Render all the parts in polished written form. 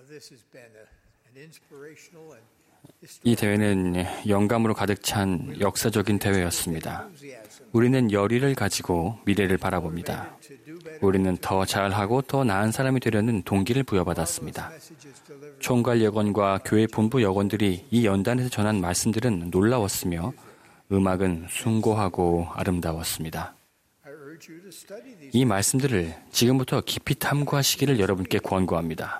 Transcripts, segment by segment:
이 대회는 영감으로 가득 찬 역사적인 대회였습니다. 우리는 열의를 가지고 미래를 바라봅니다. 우리는 더 잘하고 더 나은 사람이 되려는 동기를 부여받았습니다. 총괄 여건과 교회 본부 여건들이 이 연단에서 전한 말씀들은 놀라웠으며 음악은 숭고하고 아름다웠습니다. 이 말씀들을 지금부터 깊이 탐구하시기를 여러분께 권고합니다.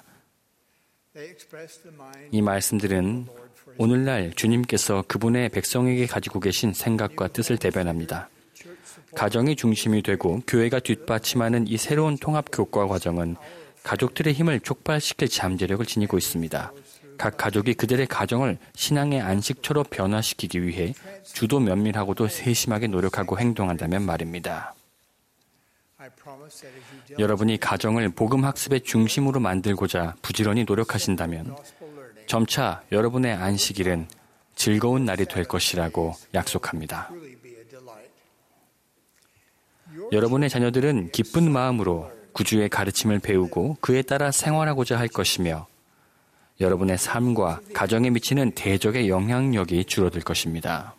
이 말씀들은 오늘날 주님께서 그분의 백성에게 가지고 계신 생각과 뜻을 대변합니다. 가정이 중심이 되고 교회가 뒷받침하는 이 새로운 통합 교과 과정은 가족들의 힘을 촉발시킬 잠재력을 지니고 있습니다. 각 가족이 그들의 가정을 신앙의 안식처로 변화시키기 위해 주도 면밀하고도 세심하게 노력하고 행동한다면 말입니다. 여러분이 가정을 복음 학습의 중심으로 만들고자 부지런히 노력하신다면 점차 여러분의 안식일은 즐거운 날이 될 것이라고 약속합니다. 여러분의 자녀들은 기쁜 마음으로 구주의 가르침을 배우고 그에 따라 생활하고자 할 것이며 여러분의 삶과 가정에 미치는 대적의 영향력이 줄어들 것입니다.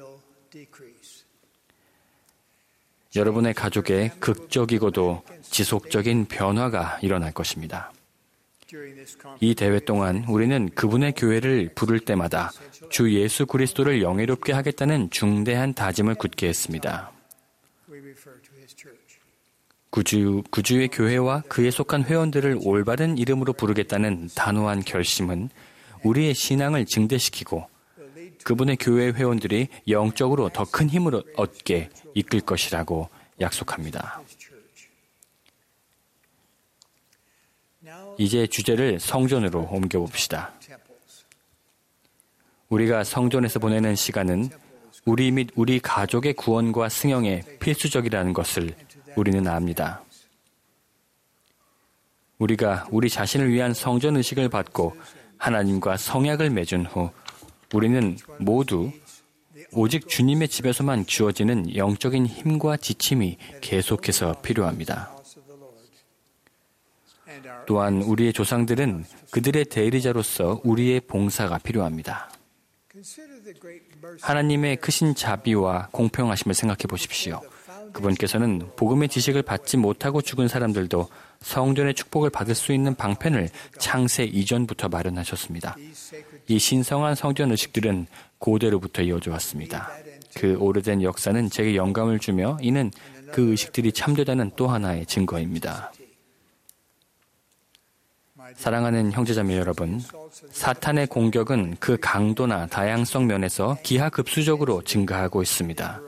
여러분의 가족에 극적이고도 지속적인 변화가 일어날 것입니다. 이 대회 동안 우리는 그분의 교회를 부를 때마다 주 예수 그리스도를 영예롭게 하겠다는 중대한 다짐을 굳게 했습니다. 구주의 교회와 그에 속한 회원들을 올바른 이름으로 부르겠다는 단호한 결심은 우리의 신앙을 증대시키고 그분의 교회 회원들이 영적으로 더 큰 힘을 얻게 이끌 것이라고 약속합니다. 이제 주제를 성전으로 옮겨봅시다. 우리가 성전에서 보내는 시간은 우리 및 우리 가족의 구원과 승영에 필수적이라는 것을 우리는 압니다. 우리가 우리 자신을 위한 성전 의식을 받고 하나님과 성약을 맺은 후 우리는 모두 오직 주님의 집에서만 주어지는 영적인 힘과 지침이 계속해서 필요합니다. 또한 우리의 조상들은 그들의 대리자로서 우리의 봉사가 필요합니다. 하나님의 크신 자비와 공평하심을 생각해 보십시오. 그분께서는 복음의 지식을 받지 못하고 죽은 사람들도 성전의 축복을 받을 수 있는 방편을 창세 이전부터 마련하셨습니다. 이 신성한 성전 의식들은 고대로부터 이어져 왔습니다. 그 오래된 역사는 제게 영감을 주며 이는 그 의식들이 참되다는 또 하나의 증거입니다. 사랑하는 형제자매 여러분, 사탄의 공격은 그 강도나 다양성 면에서 기하급수적으로 증가하고 있습니다.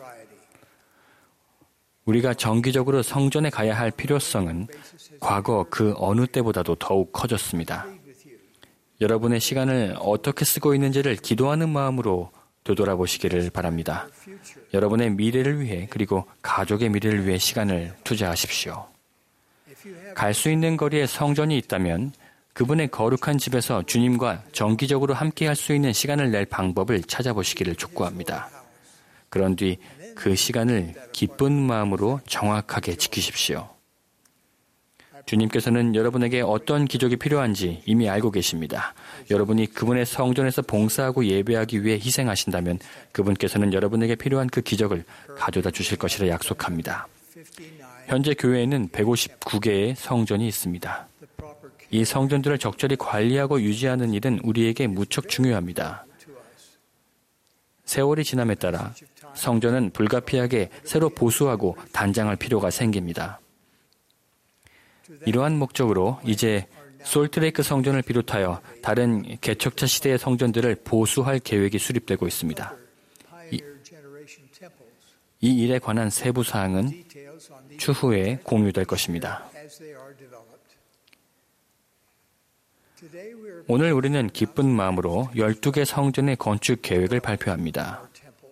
우리가 정기적으로 성전에 가야 할 필요성은 과거 그 어느 때보다도 더욱 커졌습니다. 여러분의 시간을 어떻게 쓰고 있는지를 기도하는 마음으로 되돌아보시기를 바랍니다. 여러분의 미래를 위해 그리고 가족의 미래를 위해 시간을 투자하십시오. 갈 수 있는 거리에 성전이 있다면 그분의 거룩한 집에서 주님과 정기적으로 함께할 수 있는 시간을 낼 방법을 찾아보시기를 촉구합니다. 그런 뒤 그 시간을 기쁜 마음으로 정확하게 지키십시오. 주님께서는 여러분에게 어떤 기적이 필요한지 이미 알고 계십니다. 여러분이 그분의 성전에서 봉사하고 예배하기 위해 희생하신다면 그분께서는 여러분에게 필요한 그 기적을 가져다 주실 것이라 약속합니다. 현재 교회에는 159개의 성전이 있습니다. 이 성전들을 적절히 관리하고 유지하는 일은 우리에게 무척 중요합니다. 세월이 지남에 따라 성전은 불가피하게 새로 보수하고 단장할 필요가 생깁니다. 이러한 목적으로 이제 솔트레이크 성전을 비롯하여 다른 개척자 시대의 성전들을 보수할 계획이 수립되고 있습니다. 이 일에 관한 세부 사항은 추후에 공유될 것입니다. 오늘 우리는 기쁜 마음으로 12개 성전의 건축 계획을 발표합니다.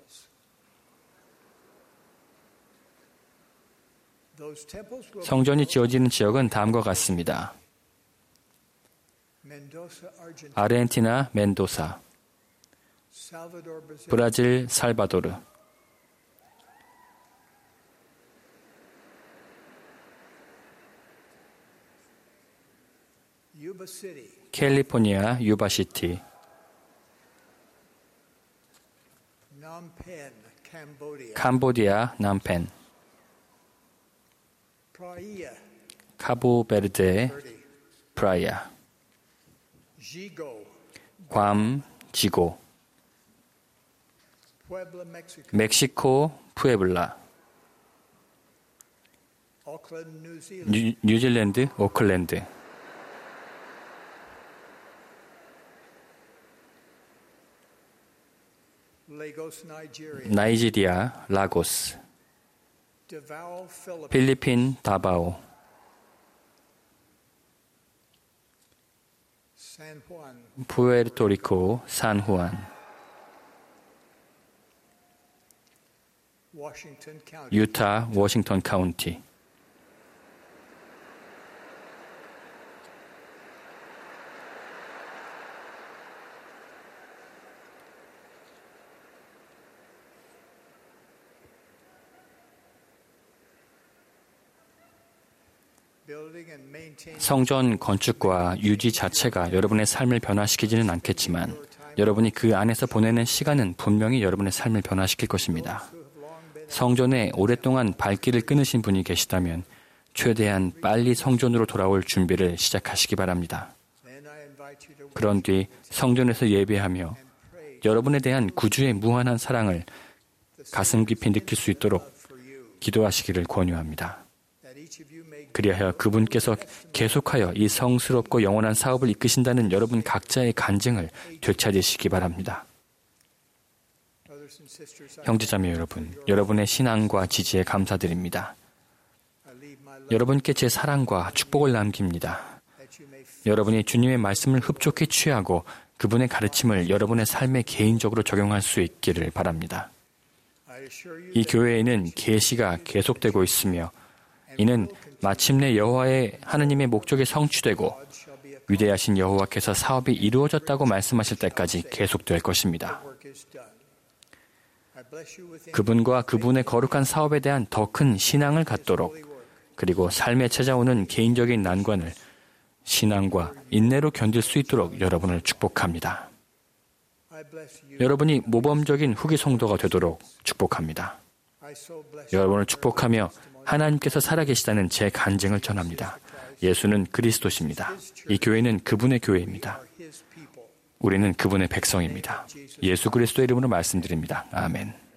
성전이 지어지는 지역은 다음과 같습니다. 아르헨티나 멘도사, 브라질 살바도르, Yuba City, 캘리포니아 유바시티, Phnom Penh, Cambodia, 캄보디아 남펜, Praia, 카보베르데 Verde, 프라이아, Jigo, 괌 지고, Puebla, Mexico, 멕시코 푸에블라, Auckland, New Zealand, 뉴질랜드 오클랜드, Lagos, Nigeria, 나이지리아 라고스, Davao, Philippines, 필리핀 다바오, San Juan, 푸에르토리코 산후안, Washington County, 유타 워싱턴 카운티, building and maintaining 성전 건축과 유지 자체가 여러분의 삶을 변화시키지는 않겠지만 여러분이 그 안에서 보내는 시간은 분명히 여러분의 삶을 변화시킬 것입니다. who have long been 성전에 오랫동안 발길을 끊으신 분이 계시다면 최대한 빨리 성전으로 돌아올 준비를 시작하시기 바랍니다. then I invite you to 그런 뒤 성전에서 예배하며 pray 여러분에 대한 구주의 무한한 사랑을 가슴 깊이 느낄 수 있도록 for you, 기도하시기를 권유합니다. that each of you may 그리하여 그분께서 계속하여 이 성스럽고 영원한 사업을 이끄신다는 여러분 각자의 간증을 되찾으시기 바랍니다. brothers and sisters, 형제자매 여러분, 여러분의 신앙과 지지에 감사드립니다. I leave my love 여러분께 제 사랑과 축복을 남깁니다. that you may 여러분이 주님의 말씀을 흡족히 취하고 그분의 가르침을 여러분의 삶에 개인적으로 적용할 수 있기를 바랍니다. I assure you 이 교회에는 계시가 계속되고 있으며 이는 마침내 여호와의 하느님의 목적이 성취되고 God shall be a 위대하신 여호와께서 사업이 이루어졌다고 말씀하실 때까지 계속될 것입니다. work is done. I bless you with 그분과 그분의 거룩한 사업에 대한 더 큰 신앙을 갖도록 그리고 삶에 찾아오는 개인적인 난관을 신앙과 인내로 견딜 수 있도록 여러분을 축복합니다. I bless you. 여러분이 모범적인 후기 성도가 되도록 축복합니다. I so bless you. 여러분을 축복하며 하나님께서 살아계시다는 제 간증을 전합니다. 예수는 그리스도십니다. 이 교회는 그분의 교회입니다. His people. 우리는 그분의 백성입니다. 예수 그리스도의 이름으로 말씀드립니다. 아멘.